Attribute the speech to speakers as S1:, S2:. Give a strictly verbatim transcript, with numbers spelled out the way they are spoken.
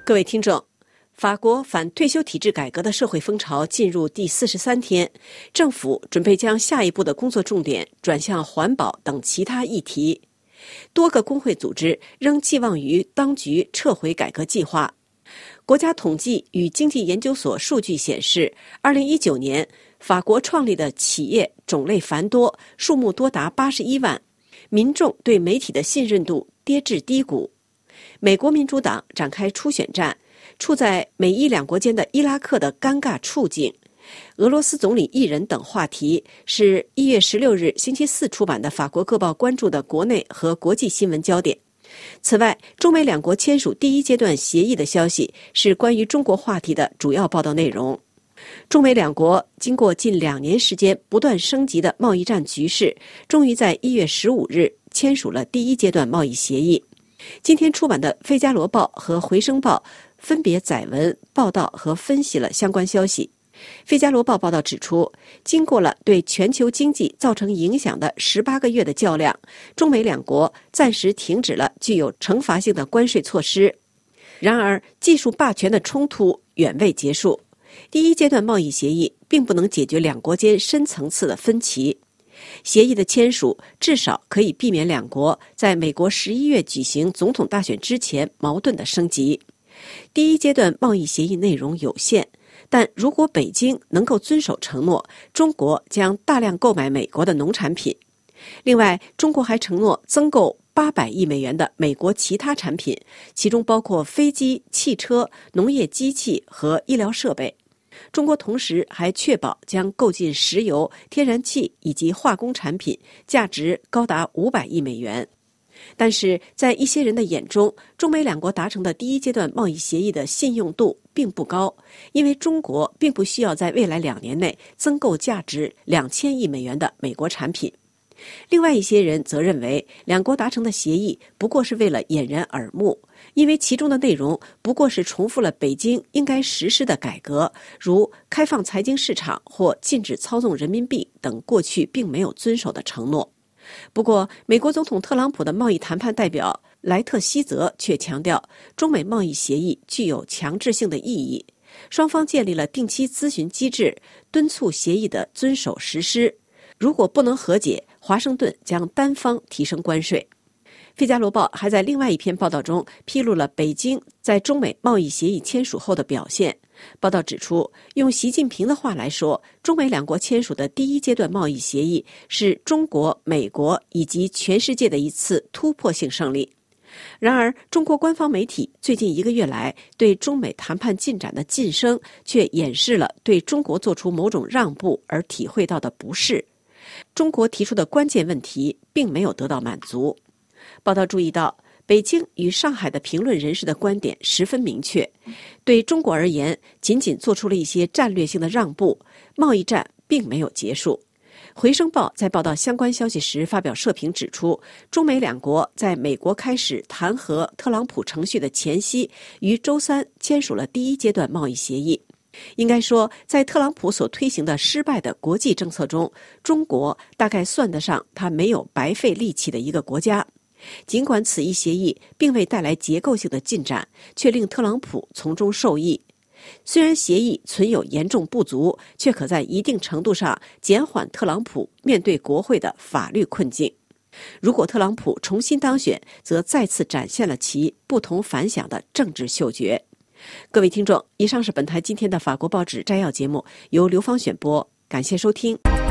S1: 各位听众，法国反退休体制改革的社会风潮进入第四十三天，政府准备将下一步的工作重点转向环保等其他议题。多个工会组织仍寄望于当局撤回改革计划。国家统计与经济研究所数据显示，二零一九年法国创立的企业种类繁多，数目多达八十一万，民众对媒体的信任度跌至低谷。美国民主党展开初选战，处在美伊两国间的伊拉克的尴尬处境，俄罗斯总理艺人等话题是一月十六日星期四出版的法国各报关注的国内和国际新闻焦点。此外，中美两国签署第一阶段协议的消息是关于中国话题的主要报道内容。中美两国经过近两年时间不断升级的贸易战局势，终于在一月十五日签署了第一阶段贸易协议。今天出版的《费加罗报》和《回声报》分别载文报道和分析了相关消息。《费加罗报》报道指出，经过了对全球经济造成影响的十八个月的较量，中美两国暂时停止了具有惩罚性的关税措施。然而，技术霸权的冲突远未结束。第一阶段贸易协议并不能解决两国间深层次的分歧。协议的签署至少可以避免两国在美国十一月举行总统大选之前矛盾的升级。第一阶段贸易协议内容有限，但如果北京能够遵守承诺，中国将大量购买美国的农产品。另外，中国还承诺增购八百亿美元的美国其他产品，其中包括飞机、汽车、农业机器和医疗设备。中国同时还确保将购进石油、天然气以及化工产品，价值高达五百亿美元。但是在一些人的眼中，中美两国达成的第一阶段贸易协议的信用度并不高，因为中国并不需要在未来两年内增购价值两千亿美元的美国产品。另外一些人则认为，两国达成的协议不过是为了掩人耳目，因为其中的内容不过是重复了北京应该实施的改革，如开放财经市场或禁止操纵人民币等过去并没有遵守的承诺。不过，美国总统特朗普的贸易谈判代表莱特希泽却强调，中美贸易协议具有强制性的意义，双方建立了定期咨询机制，敦促协议的遵守实施。如果不能和解，华盛顿将单方提升关税。费加罗报还在另外一篇报道中披露了北京在中美贸易协议签署后的表现。报道指出，用习近平的话来说，中美两国签署的第一阶段贸易协议是中国、美国以及全世界的一次突破性胜利。然而，中国官方媒体最近一个月来对中美谈判进展的晋升，却掩饰了对中国做出某种让步而体会到的不适。中国提出的关键问题并没有得到满足。报道注意到，北京与上海的评论人士的观点十分明确，对中国而言，仅仅做出了一些战略性的让步，贸易战并没有结束。回声报在报道相关消息时发表社评指出，中美两国在美国开始弹劾特朗普程序的前夕，于周三签署了第一阶段贸易协议。应该说，在特朗普所推行的失败的国际政策中，中国大概算得上他没有白费力气的一个国家。尽管此一协议并未带来结构性的进展，却令特朗普从中受益。虽然协议存有严重不足，却可在一定程度上减缓特朗普面对国会的法律困境。如果特朗普重新当选，则再次展现了其不同凡响的政治嗅觉。各位听众，以上是本台今天的法国报纸摘要节目，由刘芳选播，感谢收听。